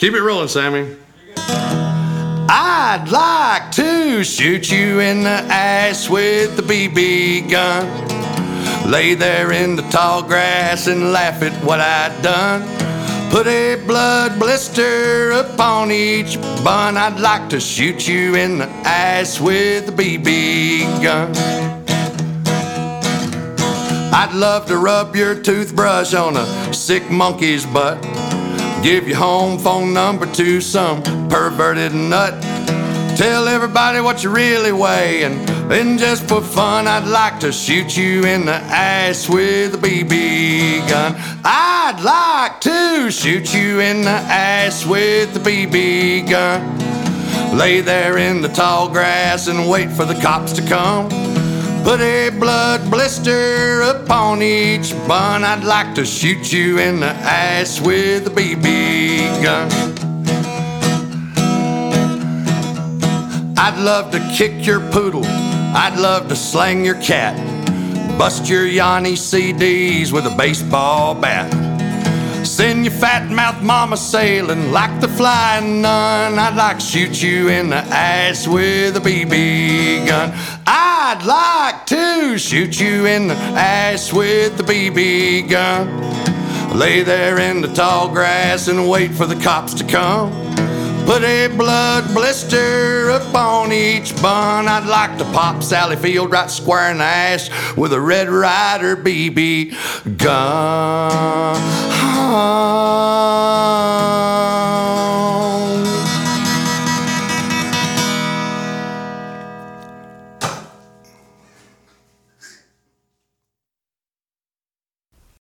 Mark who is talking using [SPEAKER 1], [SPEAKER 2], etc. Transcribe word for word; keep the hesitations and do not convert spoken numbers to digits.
[SPEAKER 1] Keep it rolling, Sammy.
[SPEAKER 2] I'd like to shoot you in the ass with the B B gun. Lay there in the tall grass and laugh at what I'd done. Put a blood blister upon each bun. I'd like to shoot you in the ass with the B B gun. I'd love to rub your toothbrush on a sick monkey's butt. Give your home phone number to some perverted nut. Tell everybody what you really weigh, and then just for fun I'd like to shoot you in the ass with a B B gun. I'd like to shoot you in the ass with the B B gun. Lay there in the tall grass and wait for the cops to come. Put a blood blister upon each bun. I'd like to shoot you in the ass with a B B gun. I'd love to kick your poodle. I'd love to slang your cat. Bust your Yanni C Ds with a baseball bat. Send your fat mouth mama sailing like the flying nun. I'd like to shoot you in the ass with a B B gun. I'd like to shoot you in the ass with the B B gun. Lay there in the tall grass and wait for the cops to come. Put a blood blister upon each bun. I'd like to pop Sally Field right square in the ass with a Red Ryder B B gun.